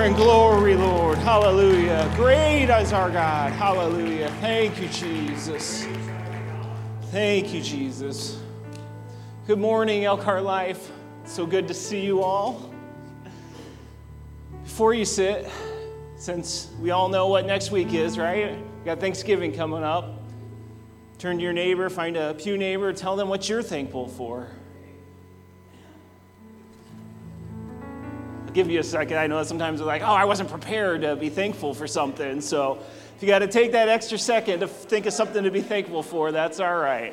and glory, Lord. Hallelujah. Great is our God. Hallelujah. Thank you, Jesus. Thank you, Jesus. Good morning, Elkhart Life. So good to see you all. Before you sit, since we all know what next week is, right? We got Thanksgiving coming up. Turn to your neighbor, find a pew neighbor, tell them what you're thankful for. I'll give you a second. I know that sometimes we're like, I wasn't prepared to be thankful for something. So if you got to take that extra second to think of something to be thankful for, that's all right.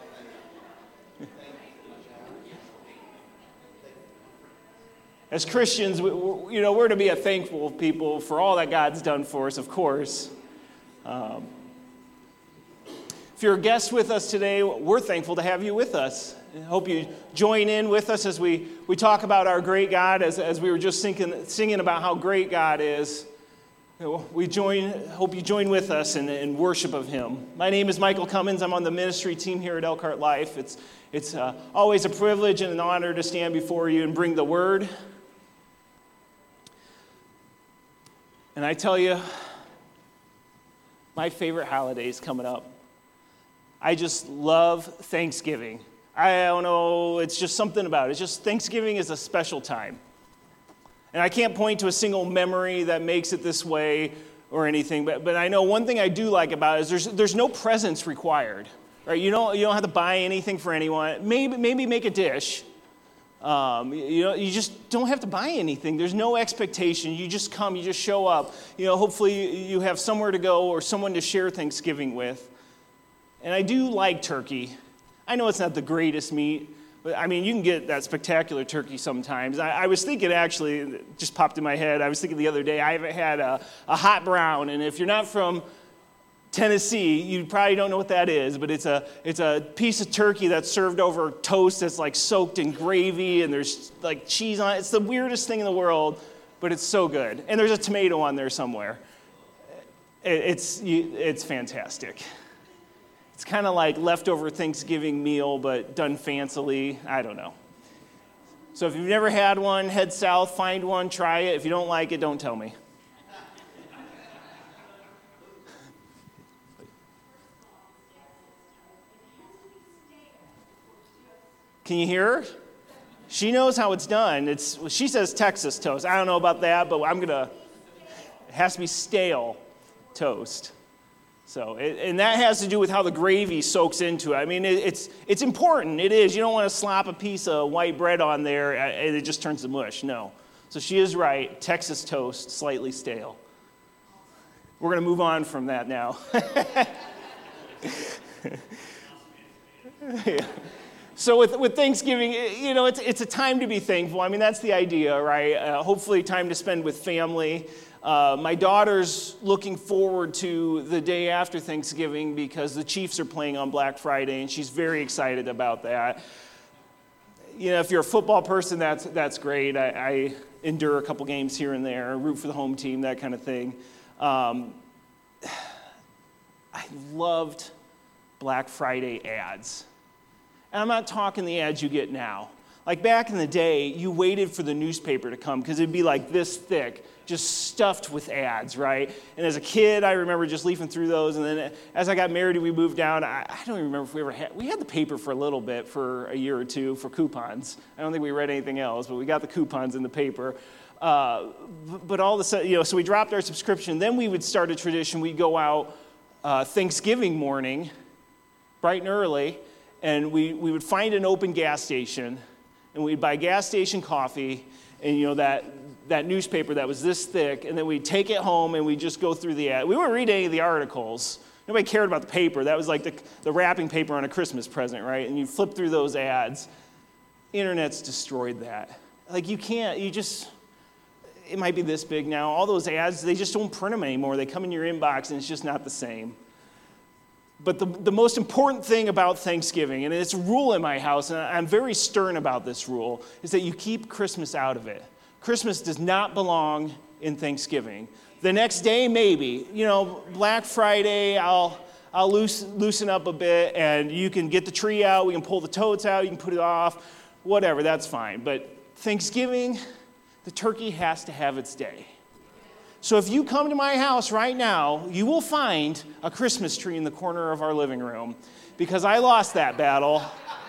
As Christians, we're to be a thankful people for all that God's done for us, of course. If you're a guest with us today, we're thankful to have you with us. I hope you join in with us as we talk about our great God, as we were just singing about how great God is. Hope you join with us in worship of Him. My name is Michael Cummins. I'm on the ministry team here at Elkhart Life. It's always a privilege and an honor to stand before you and bring the Word. And I tell you, my favorite holiday is coming up. I just love Thanksgiving. I don't know, it's just something about it. It's just Thanksgiving is a special time. And I can't point to a single memory that makes it this way or anything, but I know one thing I do like about it is there's no presents required. Right? You don't have to buy anything for anyone. Maybe make a dish. You just don't have to buy anything. There's no expectation. You just come, you just show up. Hopefully you have somewhere to go or someone to share Thanksgiving with. And I do like turkey. I know it's not the greatest meat, but you can get that spectacular turkey sometimes. I was thinking, actually, it just popped in my head, I was thinking the other day, I haven't had a hot brown, and if you're not from Tennessee, you probably don't know what that is, but it's a piece of turkey that's served over toast that's like soaked in gravy, and there's like cheese on it. It's the weirdest thing in the world, but it's so good. And there's a tomato on there somewhere. It's fantastic. It's kind of like leftover Thanksgiving meal, but done fancily. I don't know. So if you've never had one, head south, find one, try it. If you don't like it, don't tell me. Can you hear her? She knows how it's done. She says Texas toast. I don't know about that, but it has to be stale toast. So, and that has to do with how the gravy soaks into it. It's important. It is. You don't want to slop a piece of white bread on there and it just turns to mush. No. So she is right. Texas toast, slightly stale. We're going to move on from that now. Yeah. So with Thanksgiving, it's a time to be thankful. That's the idea, right? Hopefully time to spend with family. My daughter's looking forward to the day after Thanksgiving because the Chiefs are playing on Black Friday, and she's very excited about that. If you're a football person, that's great. I endure a couple games here and there, root for the home team, that kind of thing. I loved Black Friday ads. And I'm not talking the ads you get now. Like back in the day, you waited for the newspaper to come because it'd be like this thick, just stuffed with ads, right? And as a kid, I remember just leafing through those. And then as I got married and we moved down, I don't even remember if we had the paper for a little bit for a year or two for coupons. I don't think we read anything else, but we got the coupons in the paper. But all of a sudden, so we dropped our subscription. Then we would start a tradition. We'd go out Thanksgiving morning, bright and early, and we would find an open gas station, and we'd buy gas station coffee, and that newspaper that was this thick, and then we'd take it home and we'd just go through the ad. We wouldn't read any of the articles. Nobody cared about the paper. That was like the wrapping paper on a Christmas present, right? And you flip through those ads. Internet's destroyed that. Like it might be this big now. All those ads, they just don't print them anymore. They come in your inbox and it's just not the same. But the most important thing about Thanksgiving, and it's a rule in my house, and I'm very stern about this rule, is that you keep Christmas out of it. Christmas does not belong in Thanksgiving. The next day, maybe. Black Friday, I'll loosen up a bit, and you can get the tree out, we can pull the totes out, you can put it off, whatever, that's fine. But Thanksgiving, the turkey has to have its day. So if you come to my house right now, you will find a Christmas tree in the corner of our living room because I lost that battle.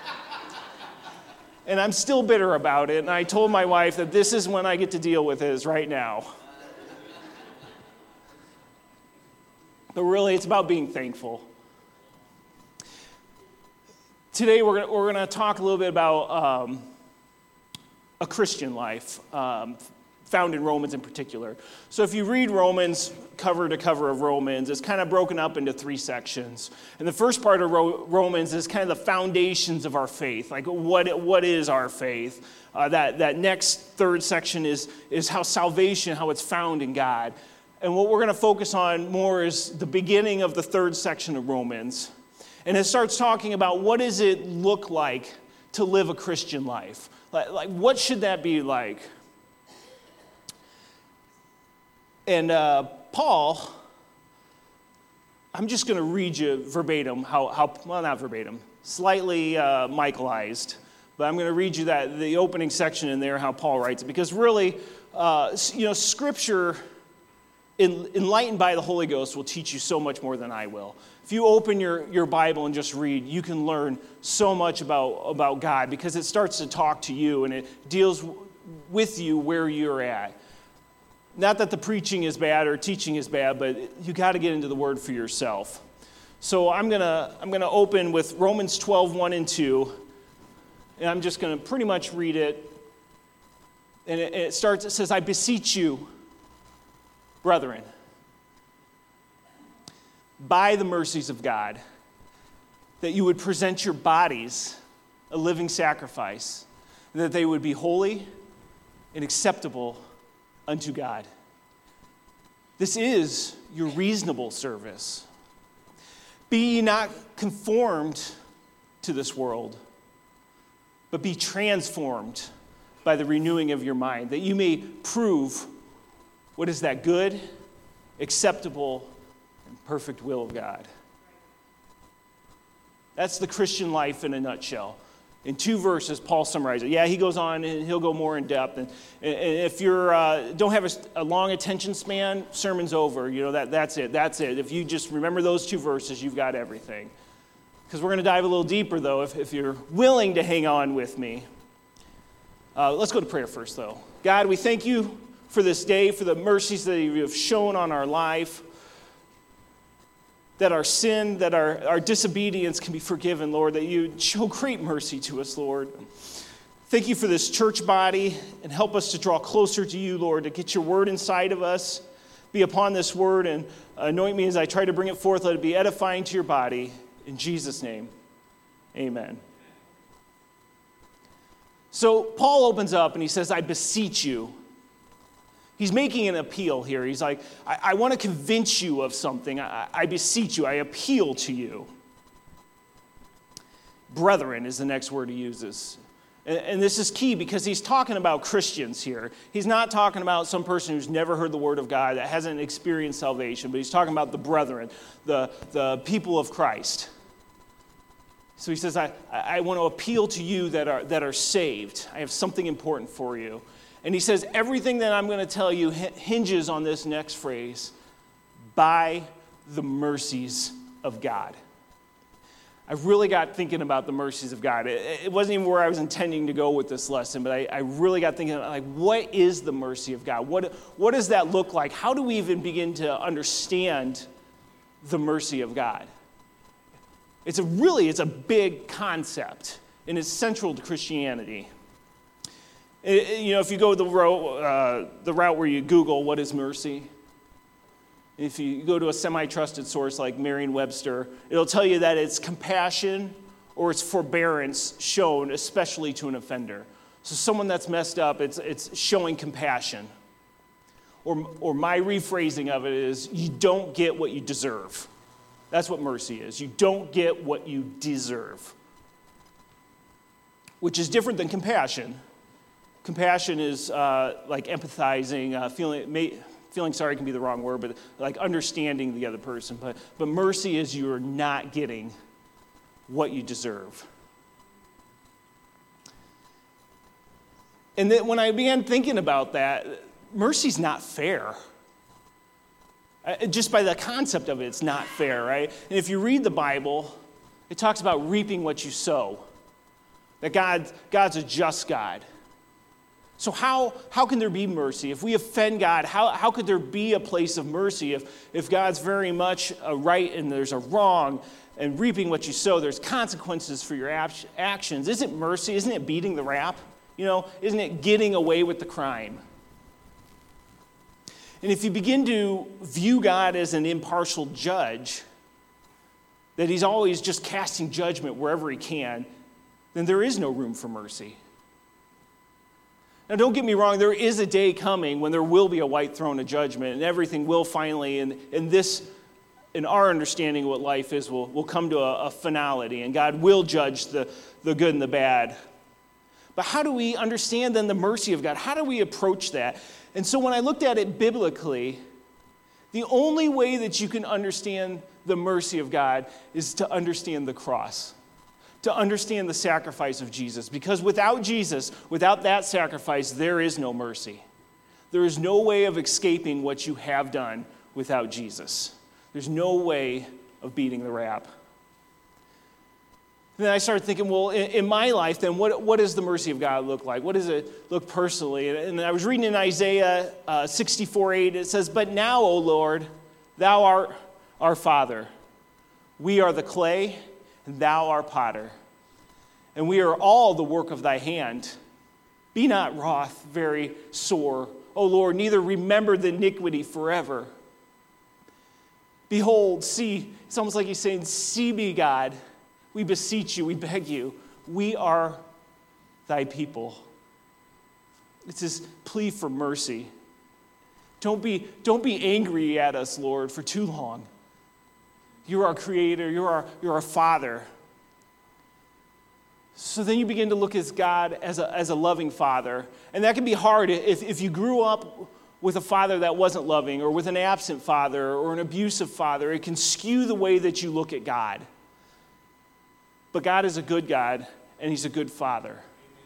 And I'm still bitter about it. And I told my wife that this is when I get to deal with it, is right now. But really, it's about being thankful. Today, we're going to talk a little bit about a Christian life, found in Romans in particular. So if you read Romans, cover to cover of Romans, it's kind of broken up into 3 sections. And the first part of Romans is kind of the foundations of our faith, like what is our faith? That next third section is how salvation, how it's found in God. And what we're going to focus on more is the beginning of the third section of Romans. And it starts talking about what does it look like to live a Christian life? Like what should that be like? And Paul, I'm just going to read you verbatim, well, not verbatim, slightly Michaelized, but I'm going to read you the opening section in there, how Paul writes it, because really, Scripture, enlightened by the Holy Ghost, will teach you so much more than I will. If you open your Bible and just read, you can learn so much about God, because it starts to talk to you, and it deals with you where you're at. Not that the preaching is bad or teaching is bad, but you got to get into the Word for yourself. So I'm gonna open with Romans 12, 1 and 2, and I'm just going to pretty much read it. And it says, I beseech you, brethren, by the mercies of God, that you would present your bodies a living sacrifice, and that they would be holy and acceptable unto God. This is your reasonable service. Be ye not conformed to this world, but be transformed by the renewing of your mind, that you may prove what is that good, acceptable, and perfect will of God. That's the Christian life in a nutshell. In 2 verses, Paul summarizes it. Yeah, he goes on and he'll go more in depth. And if you don't have a long attention span, sermon's over. That's it. That's it. If you just remember those 2 verses, you've got everything. Because we're going to dive a little deeper, though, if you're willing to hang on with me. Let's go to prayer first, though. God, we thank you for this day, for the mercies that you have shown on our life, that our sin, that our disobedience can be forgiven, Lord, that you show great mercy to us, Lord. Thank you for this church body, and help us to draw closer to you, Lord, to get your word inside of us. Be upon this word and anoint me as I try to bring it forth. Let it be edifying to your body. In Jesus' name, amen. So Paul opens up and he says, I beseech you. He's making an appeal here. He's like, I want to convince you of something. I beseech you. I appeal to you. Brethren is the next word he uses. And this is key because he's talking about Christians here. He's not talking about some person who's never heard the word of God, that hasn't experienced salvation, but he's talking about the brethren, the people of Christ. So he says, I want to appeal to you that are saved. I have something important for you. And he says, everything that I'm going to tell you hinges on this next phrase, by the mercies of God. I really got thinking about the mercies of God. It wasn't even where I was intending to go with this lesson, but I really got thinking, like, what is the mercy of God? What does that look like? How do we even begin to understand the mercy of God? It's a big concept, and it's central to Christianity. If you go the route where you Google what is mercy, if you go to a semi-trusted source like Merriam-Webster, it'll tell you that it's compassion or it's forbearance shown especially to an offender. So someone that's messed up, it's showing compassion. Or my rephrasing of it is, you don't get what you deserve. That's what mercy is. You don't get what you deserve. Which is different than compassion. Compassion is like empathizing, feeling sorry can be the wrong word, but like understanding the other person. But mercy is you're not getting what you deserve. And then when I began thinking about that, mercy's not fair. Just by the concept of it, it's not fair, right? And if you read the Bible, it talks about reaping what you sow. That God's a just God. So how can there be mercy? If we offend God, how could there be a place of mercy if God's very much a right and there's a wrong, and reaping what you sow, there's consequences for your actions? Isn't mercy, isn't it beating the rap? Isn't it getting away with the crime? And if you begin to view God as an impartial judge, that he's always just casting judgment wherever he can, then there is no room for mercy. Now, don't get me wrong, there is a day coming when there will be a white throne of judgment, and everything will finally, in our understanding of what life is, will come to a finality, and God will judge the good and the bad. But how do we understand then the mercy of God? How do we approach that? And so when I looked at it biblically, the only way that you can understand the mercy of God is to understand the cross, to understand the sacrifice of Jesus. Because without Jesus, without that sacrifice, there is no mercy. There is no way of escaping what you have done without Jesus. There's no way of beating the rap. Then I started thinking, well, in my life, then what does the mercy of God look like? What does it look personally? And I was reading in Isaiah 64:8, it says, "But now, O Lord, thou art our Father. We are the clay, and thou art potter. And we are all the work of thy hand. Be not wroth, very sore, O Lord, neither remember the iniquity forever. Behold, see," it's almost like he's saying, "See me, God. We beseech you, we beg you. We are thy people." It's his plea for mercy. Don't be angry at us, Lord, for too long. You're our creator, you're our father. So then you begin to look at God as a loving father. And that can be hard if you grew up with a father that wasn't loving, or with an absent father, or an abusive father. It can skew the way that you look at God. But God is a good God, and he's a good father.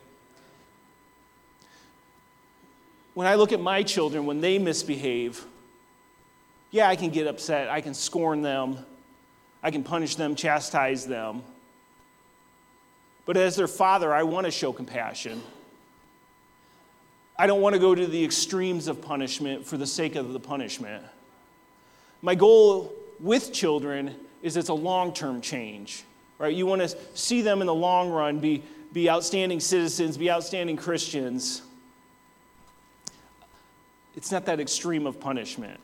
When I look at my children, when they misbehave, yeah, I can get upset. I can scorn them. I can punish them, chastise them. But as their father, I want to show compassion. I don't want to go to the extremes of punishment for the sake of the punishment. My goal with children is it's a long-term change. Right? You want to see them in the long run be outstanding citizens, be outstanding Christians. It's not that extreme of punishment.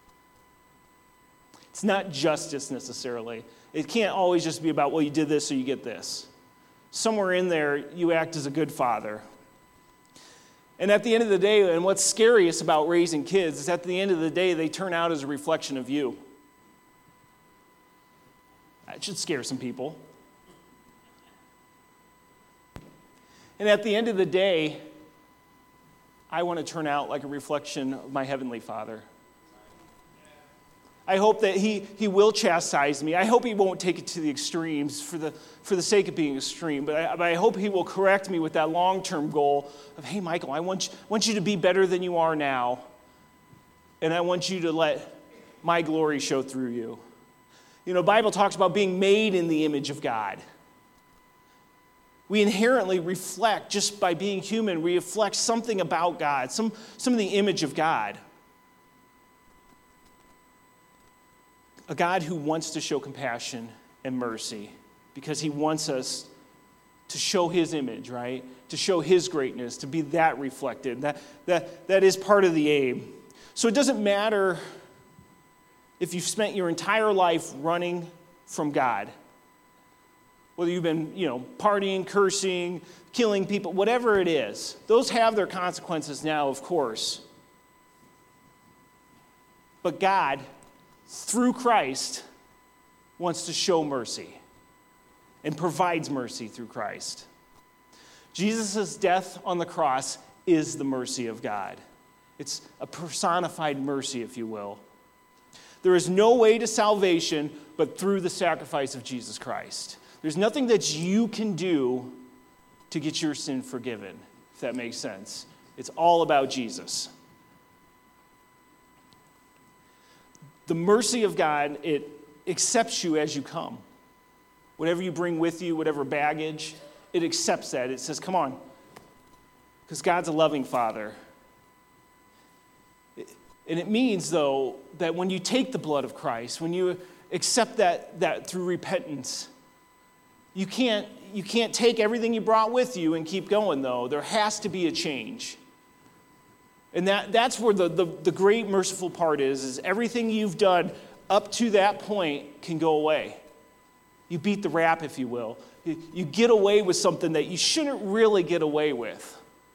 It's not justice necessarily. It can't always just be about, well, you did this so you get this. Somewhere in there, you act as a good father. And at the end of the day, and what's scariest about raising kids is at the end of the day, they turn out as a reflection of you. That should scare some people. And at the end of the day, I want to turn out like a reflection of my Heavenly Father. I hope that he will chastise me. I hope he won't take it to the extremes for the sake of being extreme. But I hope he will correct me with that long-term goal of, hey, Michael, I want you to be better than you are now. And I want you to let my glory show through you. The Bible talks about being made in the image of God. We inherently reflect, just by being human, we reflect something about God, some of the image of God. A God who wants to show compassion and mercy because he wants us to show his image, right? To show his greatness, to be that reflected. That is part of the aim. So it doesn't matter if you've spent your entire life running from God, whether you've been, partying, cursing, killing people, whatever it is, those have their consequences now, of course. But God, through Christ, wants to show mercy and provides mercy through Christ. Jesus' death on the cross is the mercy of God. It's a personified mercy, if you will. There is no way to salvation but through the sacrifice of Jesus Christ. There's nothing that you can do to get your sin forgiven, if that makes sense. It's all about Jesus. The mercy of God, it accepts you as you come. Whatever you bring with you, whatever baggage, it accepts that. It says, come on. Because God's a loving Father. And it means, though, that when you take the blood of Christ, when you accept that through repentance, you can't take everything you brought with you and keep going, though. There has to be a change. And that's where the great merciful part is everything you've done up to that point can go away. You beat the rap, if you will. You get away with something that you shouldn't really get away with.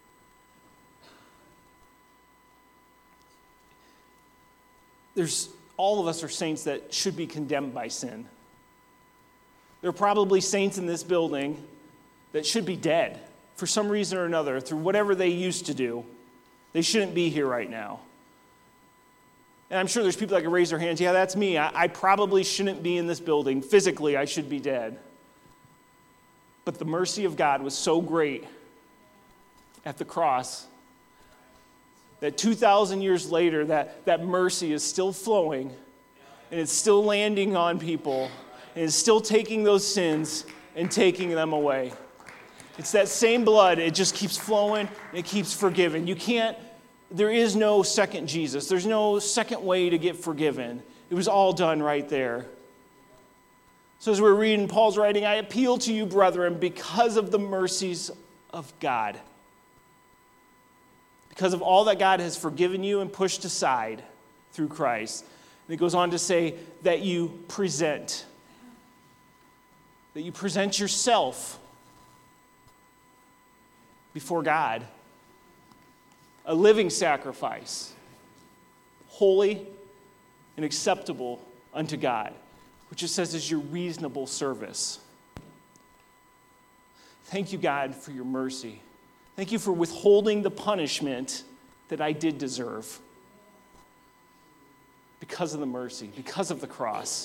All of us are saints that should be condemned by sin. There are probably saints in this building that should be dead for some reason or another through whatever they used to do. They shouldn't be here right now. And I'm sure there's people that can raise their hands. Yeah, that's me. I probably shouldn't be in this building. Physically, I should be dead. But the mercy of God was so great at the cross that 2,000 years later, that mercy is still flowing, and it's still landing on people, and it's still taking those sins and taking them away. It's that same blood. It just keeps flowing, and it keeps forgiving. There is no second Jesus. There's no second way to get forgiven. It was all done right there. So as we're reading Paul's writing, I appeal to you, brethren, because of the mercies of God. Because of all that God has forgiven you and pushed aside through Christ. And it goes on to say that you present yourself before God, a living sacrifice, holy and acceptable unto God, which it says is your reasonable service. Thank you, God, for your mercy. Thank you for withholding the punishment that I did deserve because of the mercy, because of the cross.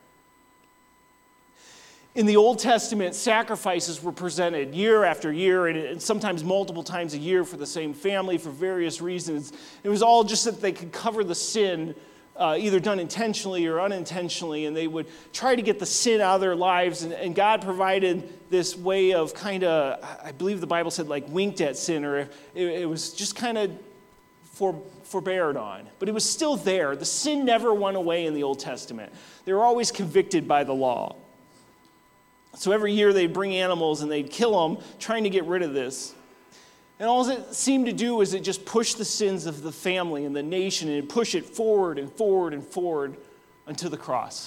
In the Old Testament, sacrifices were presented year after year and sometimes multiple times a year for the same family for various reasons. It was all just that they could cover the sin, either done intentionally or unintentionally, and they would try to get the sin out of their lives. And God provided this way of kind of, I believe the Bible said, like winked at sin, or it was just kind of forbeared on. But it was still there. The sin never went away in the Old Testament. They were always convicted by the law. So every year they'd bring animals and they'd kill them, trying to get rid of this. And all it seemed to do was it just pushed the sins of the family and the nation, and it'd push it forward and forward and forward unto the cross.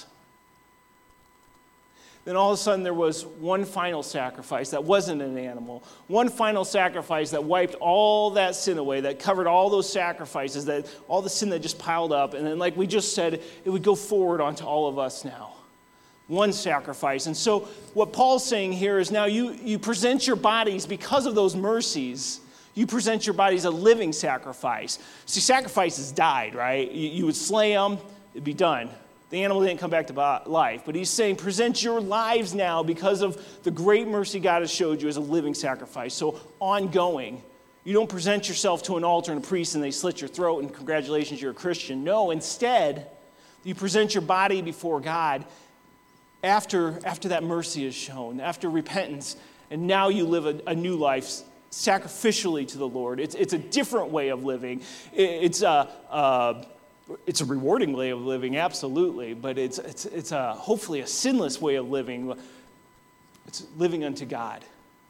Then all of a sudden there was one final sacrifice that wasn't an animal. One final sacrifice that wiped all that sin away, that covered all those sacrifices, that all the sin that just piled up. And then like we just said, it would go forward onto all of us now. One sacrifice. And so what Paul's saying here is now you present your bodies because of those mercies. You present your bodies a living sacrifice. See, sacrifices died, right? You would slay them, it'd be done. The animal didn't come back to life. But he's saying present your lives now because of the great mercy God has showed you as a living sacrifice. So ongoing. You don't present yourself to an altar and a priest and they slit your throat and congratulations, you're a Christian. No, instead, you present your body before God after that mercy is shown, after repentance, and now you live a new life sacrificially to the Lord. It's a different way of living. It's a rewarding way of living, absolutely, but it's hopefully a sinless way of living. It's living unto God.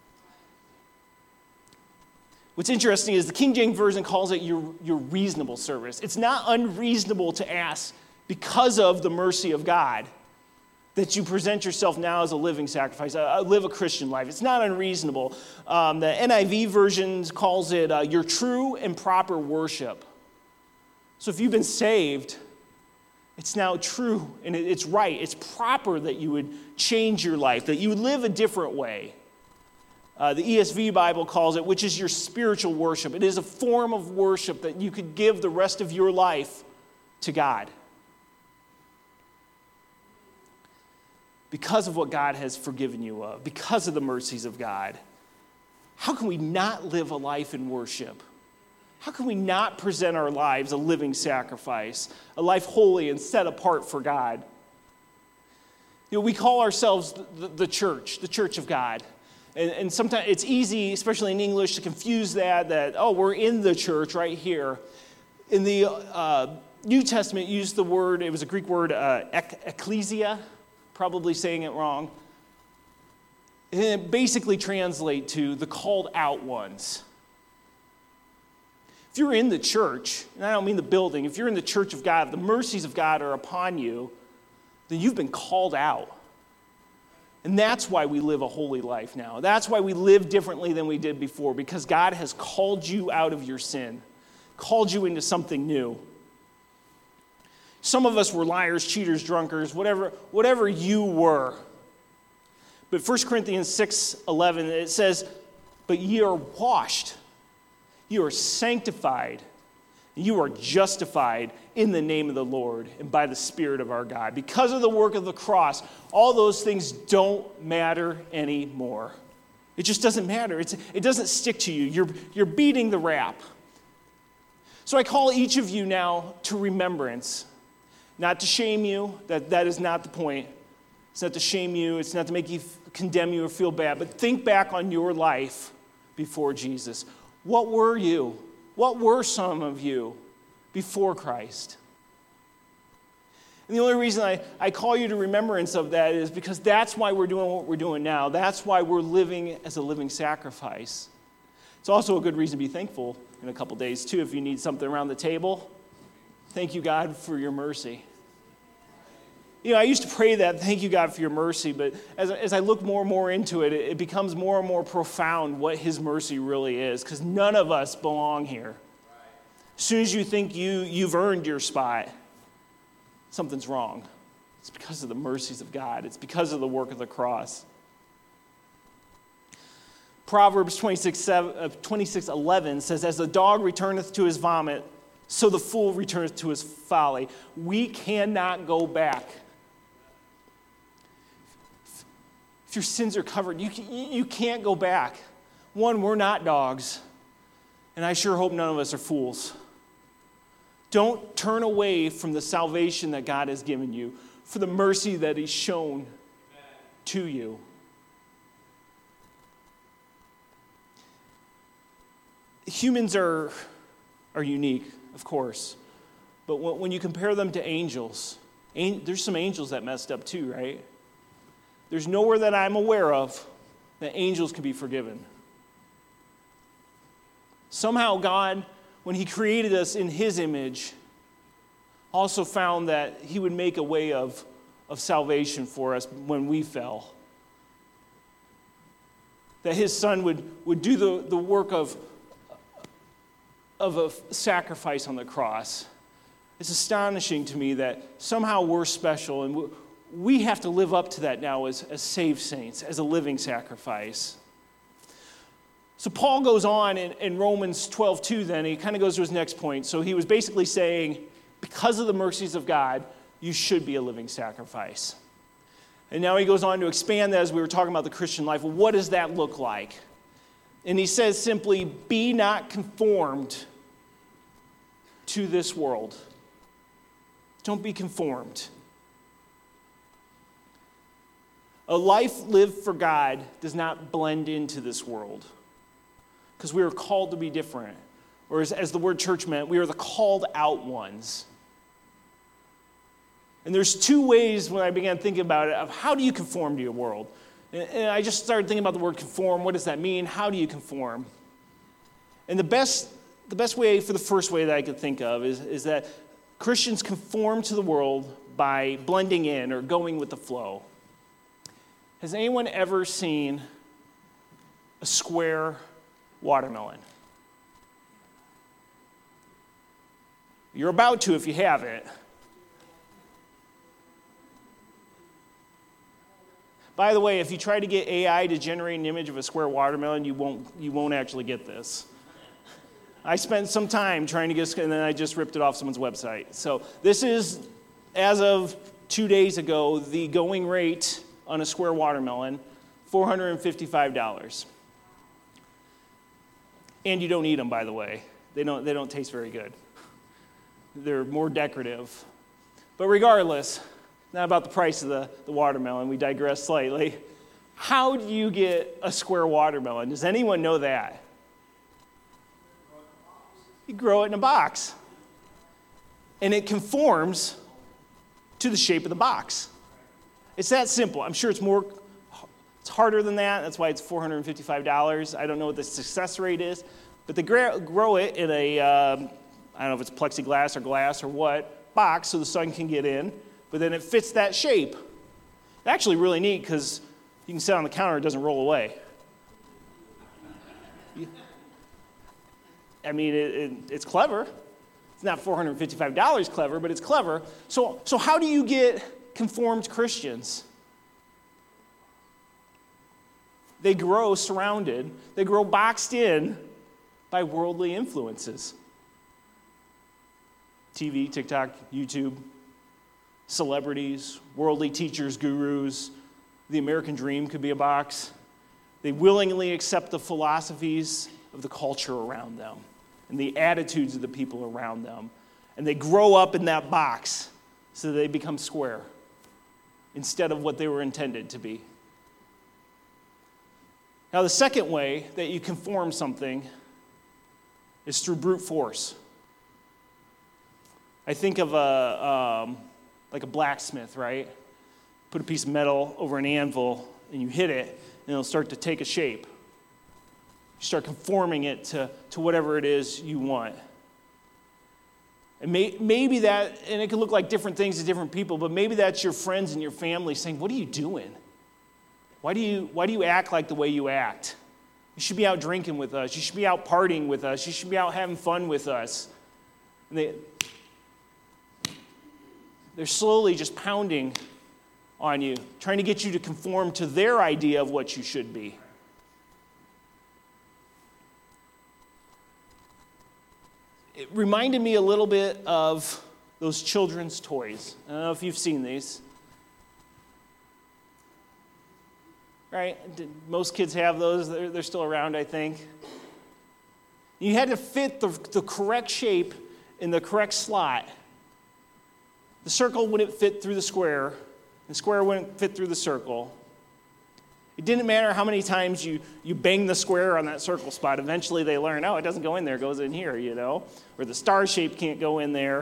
What's interesting is the King James Version calls it your reasonable service. It's not unreasonable to ask, because of the mercy of God, that you present yourself now as a living sacrifice, live a Christian life. It's not unreasonable. The NIV version calls it your true and proper worship. So if you've been saved, it's now true and it's right. It's proper that you would change your life, that you would live a different way. The ESV Bible calls it, which is your spiritual worship. It is a form of worship that you could give the rest of your life to God. Because of what God has forgiven you of, because of the mercies of God. How can we not live a life in worship? how can we not present our lives a living sacrifice, a life holy and set apart for God? We call ourselves the church of God. And sometimes it's easy, especially in English, to confuse that, oh, we're in the church right here. In the New Testament, used the word, it was a Greek word, ecclesia, probably saying it wrong. And it basically translates to the called out ones. If you're in the church, and I don't mean the building, if you're in the church of God, if the mercies of God are upon you, then you've been called out. And that's why we live a holy life now. That's why we live differently than we did before, because God has called you out of your sin, called you into something new. Some of us were liars, cheaters, drunkards, whatever you were. But 1 Corinthians 6:11, it says, but ye are washed, you are sanctified, you are justified in the name of the Lord and by the Spirit of our God. Because of the work of the cross, all those things don't matter anymore. It just doesn't matter. It doesn't stick to you. You're beating the rap. So I call each of you now to remembrance. Not to shame you. That is not the point. It's not to shame you. It's not to make you condemn you or feel bad. But think back on your life before Jesus. What were you? What were some of you before Christ? And the only reason I call you to remembrance of that is because that's why we're doing what we're doing now. That's why we're living as a living sacrifice. It's also a good reason to be thankful in a couple days, too, if you need something around the table. Thank you, God, for your mercy. I used to pray that, thank you, God, for your mercy, but as I look more and more into it, it becomes more and more profound what his mercy really is, because none of us belong here. As soon as you think you've earned your spot, something's wrong. It's because of the mercies of God. It's because of the work of the cross. Proverbs 26:11 says, as the dog returneth to his vomit, so the fool returneth to his folly. We cannot go back. If your sins are covered, you can't go back. One, we're not dogs, and I sure hope none of us are fools. Don't turn away from the salvation that God has given you, for the mercy that he's shown to you. Humans are unique, of course, but when you compare them to angels, there's some angels that messed up too, right? There's nowhere that I'm aware of that angels can be forgiven. Somehow God, when he created us in his image, also found that he would make a way of salvation for us when we fell. That his son would do the work of a sacrifice on the cross. It's astonishing to me that somehow we're special, and we have to live up to that now as saved saints, as a living sacrifice. So Paul goes on in Romans 12:2 then, he kind of goes to his next point. So he was basically saying, because of the mercies of God, you should be a living sacrifice. And now he goes on to expand that as we were talking about the Christian life. Well, what does that look like? And he says simply, be not conformed to this world. Don't be conformed. A life lived for God does not blend into this world, because we are called to be different. Or as the word church meant, we are the called out ones. And there's two ways when I began thinking about it of how do you conform to your world. And I just started thinking about the word conform. What does that mean? How do you conform? And the best way, for the first way that I could think of is that Christians conform to the world by blending in or going with the flow. Has anyone ever seen a square watermelon? You're about to if you haven't. By the way, if you try to get AI to generate an image of a square watermelon, you won't actually get this. I spent some time trying to get, and then I just ripped it off someone's website. So this is, as of 2 days ago, the going rate on a square watermelon, $455. And you don't eat them, by the way. They don't taste very good. They're more decorative. But regardless, not about the price of the watermelon. We digress slightly. How do you get a square watermelon? Does anyone know that? You grow it in a box. And it conforms to the shape of the box. It's that simple. I'm sure it's harder than that. That's why it's $455. I don't know what the success rate is. But they grow it in a, I don't know if it's plexiglass or glass or what, box so the sun can get in. But then it fits that shape. It's actually really neat because you can sit on the counter, it doesn't roll away. I mean, it's clever. It's not $455 clever, but it's clever. So how do you get conformed Christians? They grow surrounded, they grow boxed in by worldly influences. TV, TikTok, YouTube, celebrities, worldly teachers, gurus. The American dream could be a box. They willingly accept the philosophies of the culture around them and the attitudes of the people around them. And they grow up in that box so that they become square instead of what they were intended to be. Now, the second way that you conform something is through brute force. I think of like a blacksmith, right? Put a piece of metal over an anvil and you hit it and it'll start to take a shape. You start conforming it to whatever it is you want. And maybe that, and it can look like different things to different people, but maybe that's your friends and your family saying, what are you doing? Why do you act like the way you act? You should be out drinking with us. You should be out partying with us. You should be out having fun with us. And they're slowly just pounding on you, trying to get you to conform to their idea of what you should be. It reminded me a little bit of those children's toys. I don't know if you've seen these. Right? Most kids have those. They're still around, I think. You had to fit the correct shape in the correct slot. The circle wouldn't fit through the square. The square wouldn't fit through the circle. It didn't matter how many times you banged the square on that circle spot. Eventually they learn, oh, it doesn't go in there, it goes in here, you know. Or the star shape can't go in there.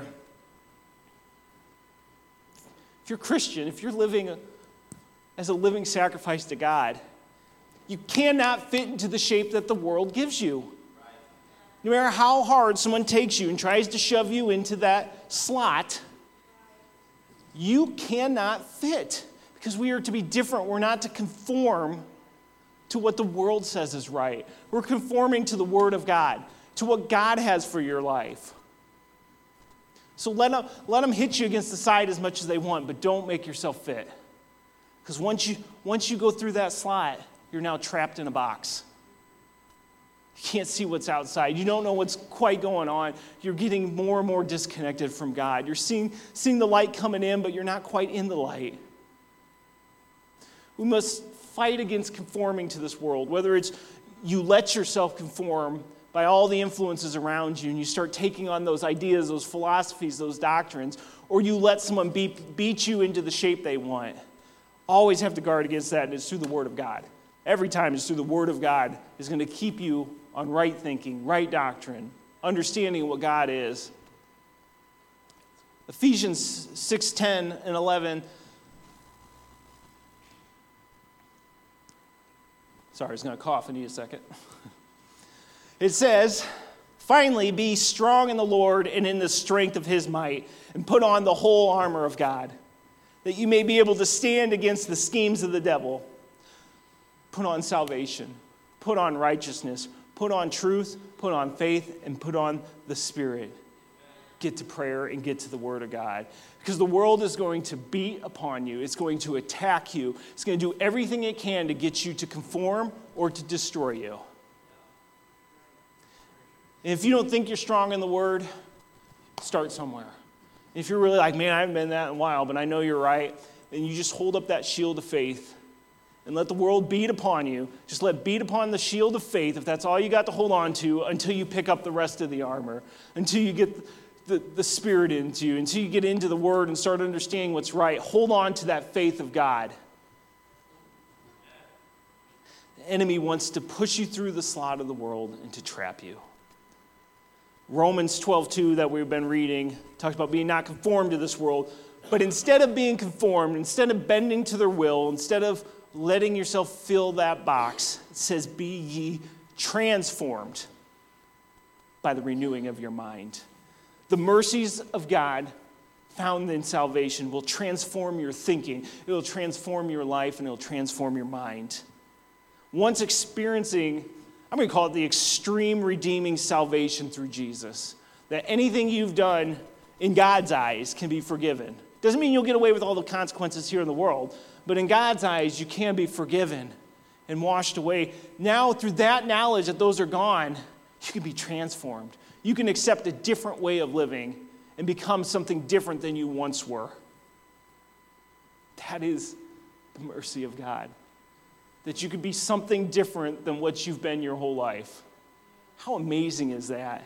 If you're Christian, if you're living as a living sacrifice to God, you cannot fit into the shape that the world gives you. No matter how hard someone takes you and tries to shove you into that slot, you cannot fit. Because we are to be different. We're not to conform to what the world says is right. We're conforming to the Word of God, to what God has for your life. So let them hit you against the side as much as they want, but don't make yourself fit. Because once you go through that slot, you're now trapped in a box. You can't see what's outside. You don't know what's quite going on. You're getting more and more disconnected from God. You're seeing the light coming in, but you're not quite in the light. We must fight against conforming to this world, whether it's you let yourself conform by all the influences around you and you start taking on those ideas, those philosophies, those doctrines, or you let someone beat you into the shape they want. Always have to guard against that, and it's through the Word of God. Every time it's through the Word of God is going to keep you on right thinking, right doctrine, understanding what God is. Ephesians 6:10 and 11. Sorry, I was going to cough. I need a second. It says, finally, be strong in the Lord and in the strength of his might, and put on the whole armor of God, that you may be able to stand against the schemes of the devil. Put on salvation, put on righteousness, put on truth, put on faith, and put on the Spirit. Get to prayer and get to the Word of God. Because the world is going to beat upon you. It's going to attack you. It's going to do everything it can to get you to conform or to destroy you. And if you don't think you're strong in the Word, start somewhere. If you're really like, man, I haven't been that in a while, but I know you're right, then you just hold up that shield of faith and let the world beat upon you. Just let beat upon the shield of faith, if that's all you got to hold on to, until you pick up the rest of the armor, until you get the Spirit into you, until you get into the Word and start understanding what's right. Hold on to that faith of God. The enemy wants to push you through the slot of the world and to trap you. Romans 12:2 that we've been reading talks about being not conformed to this world, but instead of being conformed, instead of bending to their will, instead of letting yourself fill that box, it says, be ye transformed by the renewing of your mind. The mercies of God found in salvation will transform your thinking. It will transform your life, and it will transform your mind. Once experiencing, I'm going to call it the extreme redeeming salvation through Jesus, that anything you've done in God's eyes can be forgiven. Doesn't mean you'll get away with all the consequences here in the world, but in God's eyes, you can be forgiven and washed away. Now, through that knowledge that those are gone, you can be transformed. You can accept a different way of living and become something different than you once were. That is the mercy of God. That you could be something different than what you've been your whole life. How amazing is that?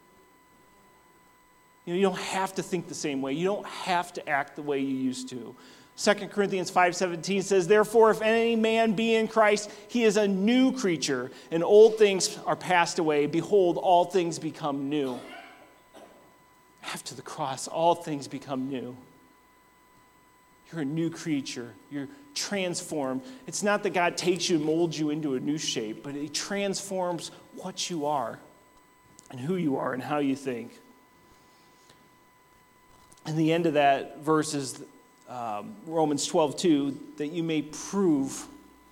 You don't have to think the same way. You don't have to act the way you used to. 2 Corinthians 5:17 says, therefore, if any man be in Christ, he is a new creature, and old things are passed away. Behold, all things become new. After the cross, all things become new. You're a new creature. You're transformed. It's not that God takes you and molds you into a new shape, but he transforms what you are and who you are and how you think. And the end of that verse is Romans 12:2, that you may prove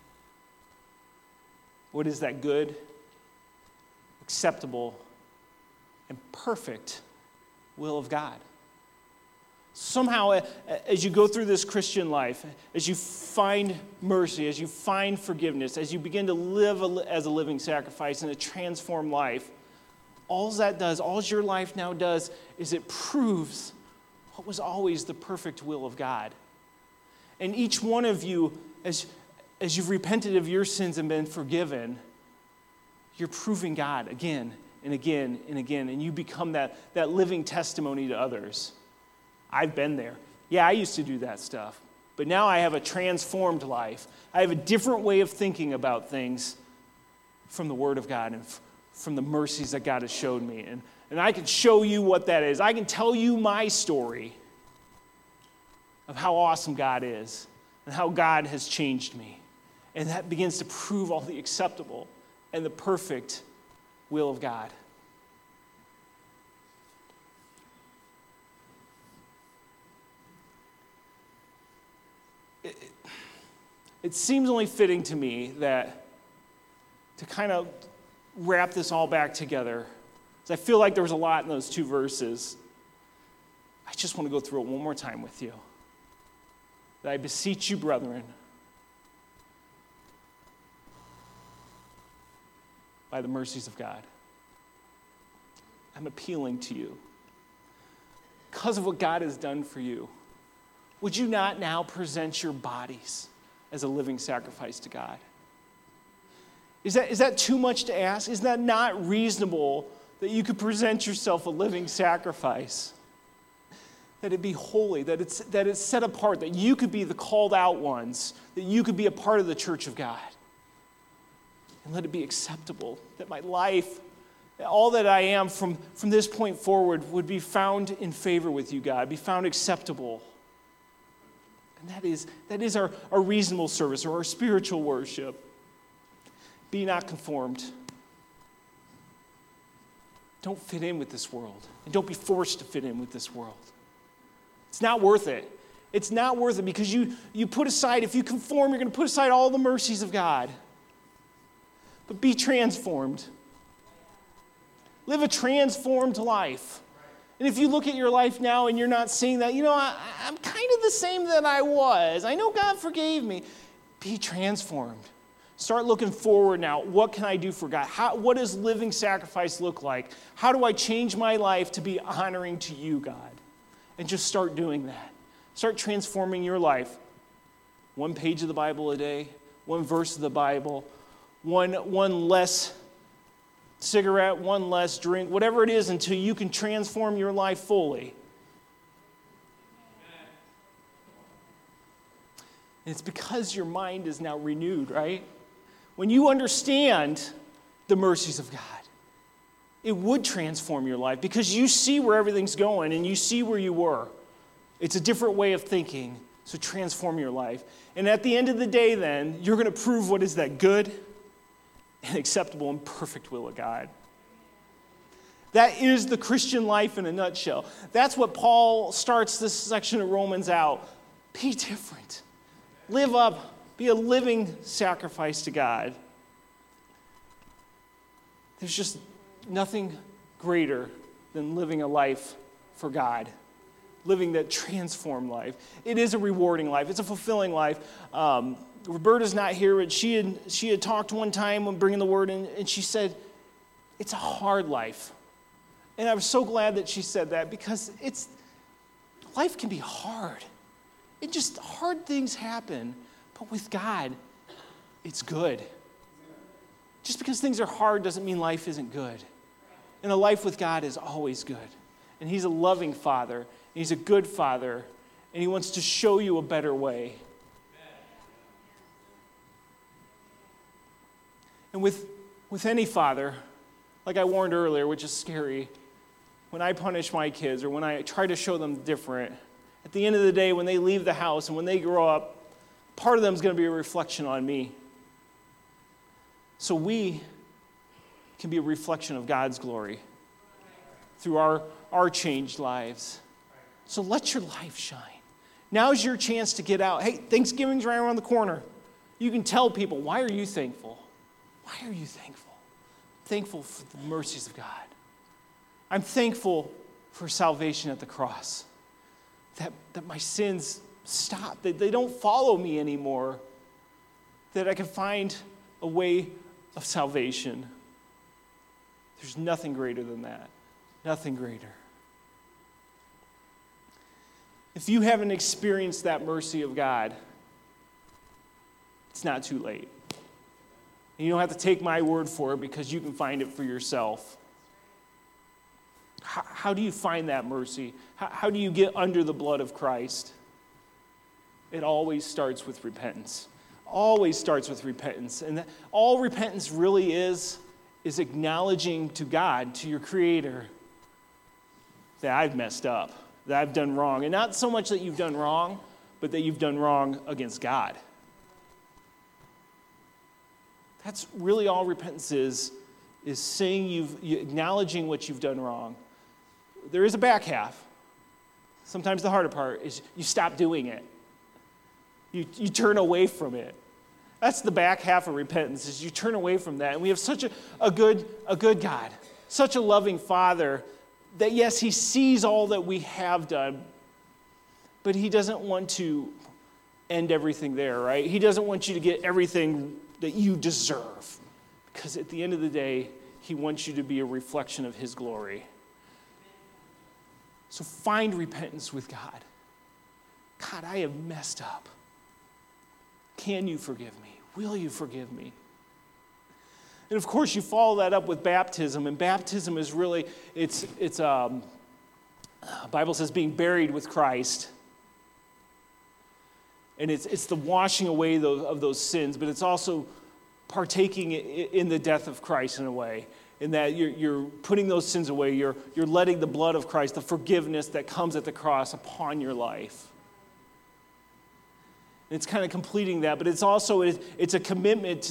what is that good, acceptable, and perfect will of God. Somehow, as you go through this Christian life, as you find mercy, as you find forgiveness, as you begin to live as a living sacrifice in a transformed life, all your life now does is it proves what was always the perfect will of God. And each one of you, as you've repented of your sins and been forgiven, you're proving God again and again and again, and you become that living testimony to others. I've been there. Yeah, I used to do that stuff. But now I have a transformed life. I have a different way of thinking about things from the Word of God and from the mercies that God has showed me. And I can show you what that is. I can tell you my story of how awesome God is and how God has changed me. And that begins to prove all the acceptable and the perfect will of God. It seems only fitting to me that to kind of wrap this all back together, because I feel like there was a lot in those two verses. I just want to go through it one more time with you. That I beseech you, brethren, by the mercies of God. I'm appealing to you. Because of what God has done for you, would you not now present your bodies as a living sacrifice to God? Is that too much to ask? Is that not reasonable that you could present yourself a living sacrifice? That it be holy, that it's set apart, that you could be the called out ones, that you could be a part of the church of God. And let it be acceptable, that my life, all that I am from this point forward would be found in favor with you, God, be found acceptable. And that is our reasonable service or our spiritual worship. Be not conformed. Don't fit in with this world. And don't be forced to fit in with this world. It's not worth it. It's not worth it because you put aside, if you conform, you're going to put aside all the mercies of God. But be transformed. Live a transformed life. And if you look at your life now and you're not seeing that, I'm kind of the same that I was. I know God forgave me. Be transformed. Start looking forward now. What can I do for God? What does living sacrifice look like? How do I change my life to be honoring to you, God? And just start doing that. Start transforming your life. 1 page of the Bible a day, one verse of the Bible, one less cigarette, one less drink, whatever it is, until you can transform your life fully. And it's because your mind is now renewed, right? When you understand the mercies of God, it would transform your life because you see where everything's going and you see where you were. It's a different way of thinking, so transform your life. And at the end of the day, then, you're going to prove what is that good and acceptable and perfect will of God. That is the Christian life in a nutshell. That's what Paul starts this section of Romans out. Be different. Live up. Be a living sacrifice to God. There's just nothing greater than living a life for God. Living that transformed life. It is a rewarding life. It's a fulfilling life. Roberta's not here, but she had talked one time when bringing the word in, and she said, it's a hard life. And I was so glad that she said that because life can be hard. Hard things happen. But with God, it's good. Just because things are hard doesn't mean life isn't good. And a life with God is always good. And He's a loving Father. And He's a good Father. And He wants to show you a better way. And with any father, like I warned earlier, which is scary, when I punish my kids or when I try to show them different, at the end of the day, when they leave the house and when they grow up, part of them is going to be a reflection on me. So we can be a reflection of God's glory through our changed lives. So let your life shine. Now's your chance to get out. Hey, Thanksgiving's right around the corner. You can tell people, why are you thankful? Why are you thankful? I'm thankful for the mercies of God. I'm thankful for salvation at the cross. That my sins stop, that they don't follow me anymore, that I can find a way of salvation. There's nothing greater than that. Nothing greater. If you haven't experienced that mercy of God, it's not too late. And you don't have to take my word for it because you can find it for yourself. How do you find that mercy? How do you get under the blood of Christ? It always starts with repentance. Always starts with repentance. And all repentance really is acknowledging to God, to your Creator, that I've messed up, that I've done wrong. And not so much that you've done wrong, but that you've done wrong against God. That's really all repentance is saying acknowledging what you've done wrong. There is a back half. Sometimes the harder part is you stop doing it. You turn away from it. That's the back half of repentance, is you turn away from that. And we have such a good God, such a loving Father, that yes, He sees all that we have done, but He doesn't want to end everything there, right? He doesn't want you to get everything that you deserve, because at the end of the day, He wants you to be a reflection of His glory. So find repentance with God. God, I have messed up. Can you forgive me? Will you forgive me? And of course, you follow that up with baptism, and baptism is really, the Bible says being buried with Christ. And it's the washing away of those sins, but it's also partaking in the death of Christ in a way, in that you're putting those sins away. You're letting the blood of Christ, the forgiveness that comes at the cross, upon your life. And it's kind of completing that, but it's also it's a commitment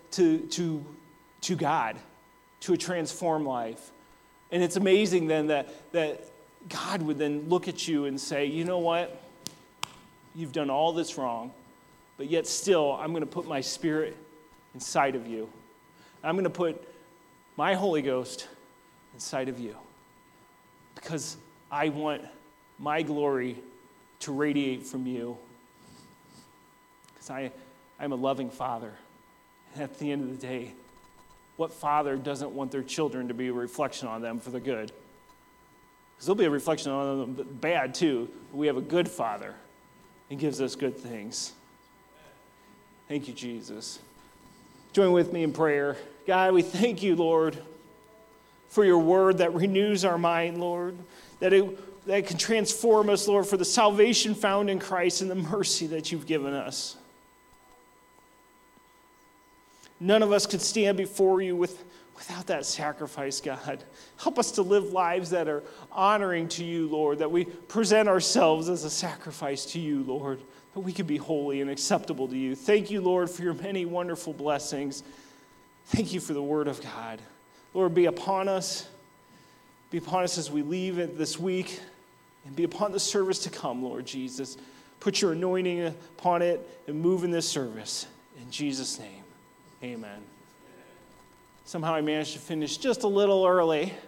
to God, to a transformed life. And it's amazing then that God would then look at you and say, you know what? You've done all this wrong, but yet still I'm going to put my Spirit inside of you. I'm going to put my Holy Ghost inside of you, because I want my glory to radiate from you, because I'm a loving Father. And at the end of the day, what father doesn't want their children to be a reflection on them for the good? Because there'll be a reflection on them bad too, but we have a good Father. He gives us good things. Thank you, Jesus. Join with me in prayer. God, we thank you, Lord, for your word that renews our mind, Lord, that can transform us, Lord, for the salvation found in Christ and the mercy that you've given us. None of us could stand before you without that sacrifice, God. Help us to live lives that are honoring to you, Lord, that we present ourselves as a sacrifice to you, Lord, that we can be holy and acceptable to you. Thank you, Lord, for your many wonderful blessings. Thank you for the word of God. Lord, be upon us. Be upon us as we leave it this week, and be upon the service to come, Lord Jesus. Put your anointing upon it and move in this service. In Jesus' name, amen. Somehow I managed to finish just a little early.